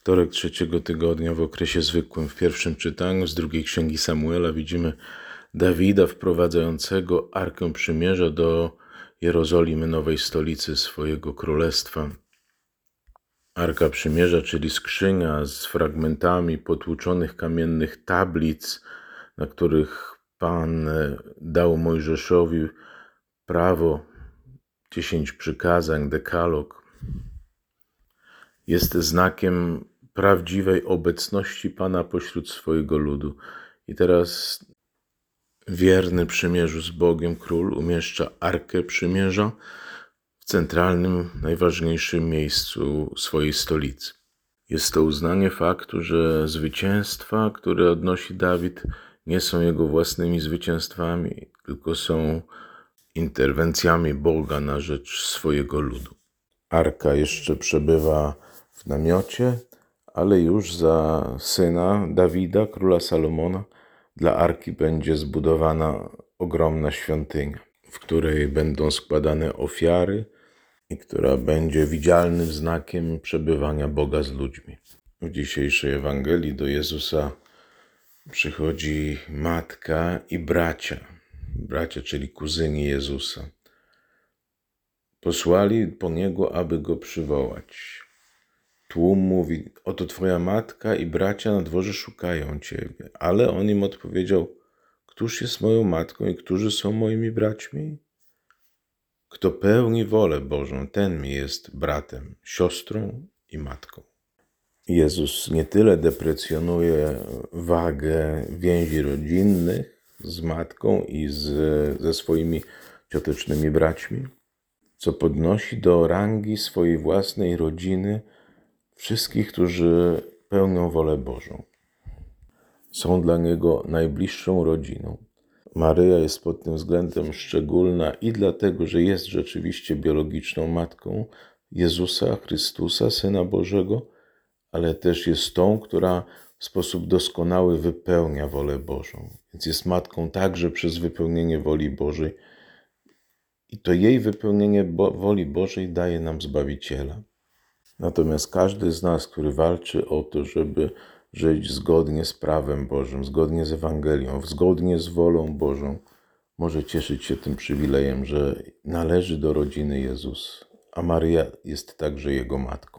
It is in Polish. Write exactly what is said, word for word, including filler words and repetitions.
Wtorek trzeciego tygodnia w okresie zwykłym. W pierwszym czytaniu z drugiej księgi Samuela widzimy Dawida wprowadzającego Arkę Przymierza do Jerozolimy, nowej stolicy swojego królestwa. Arka Przymierza, czyli skrzynia z fragmentami potłuczonych kamiennych tablic, na których Pan dał Mojżeszowi prawo, dziesięć przykazań, dekalog, jest znakiem prawdziwej obecności Pana pośród swojego ludu. I teraz wierny przymierzu z Bogiem król umieszcza Arkę Przymierza w centralnym, najważniejszym miejscu swojej stolicy. Jest to uznanie faktu, że zwycięstwa, które odnosi Dawid, nie są jego własnymi zwycięstwami, tylko są interwencjami Boga na rzecz swojego ludu. Arka jeszcze przebywa w namiocie, ale już za syna Dawida, króla Salomona, dla Arki będzie zbudowana ogromna świątynia, w której będą składane ofiary i która będzie widzialnym znakiem przebywania Boga z ludźmi. W dzisiejszej Ewangelii do Jezusa przychodzi matka i bracia. Bracia, czyli kuzyni Jezusa. Posłali po Niego, aby Go przywołać. Tłum mówi: oto Twoja matka i bracia na dworze szukają Ciebie. Ale on im odpowiedział: któż jest moją matką i którzy są moimi braćmi? Kto pełni wolę Bożą, ten mi jest bratem, siostrą i matką. Jezus nie tyle deprecjonuje wagę więzi rodzinnych z matką i z, ze swoimi ciotecznymi braćmi, co podnosi do rangi swojej własnej rodziny wszystkich, którzy pełnią wolę Bożą. Są dla Niego najbliższą rodziną. Maryja jest pod tym względem szczególna i dlatego, że jest rzeczywiście biologiczną matką Jezusa Chrystusa, Syna Bożego, ale też jest tą, która w sposób doskonały wypełnia wolę Bożą. Więc jest matką także przez wypełnienie woli Bożej. I to jej wypełnienie bo- woli Bożej daje nam Zbawiciela. Natomiast każdy z nas, który walczy o to, żeby żyć zgodnie z prawem Bożym, zgodnie z Ewangelią, zgodnie z wolą Bożą, może cieszyć się tym przywilejem, że należy do rodziny Jezus, a Maryja jest także Jego matką.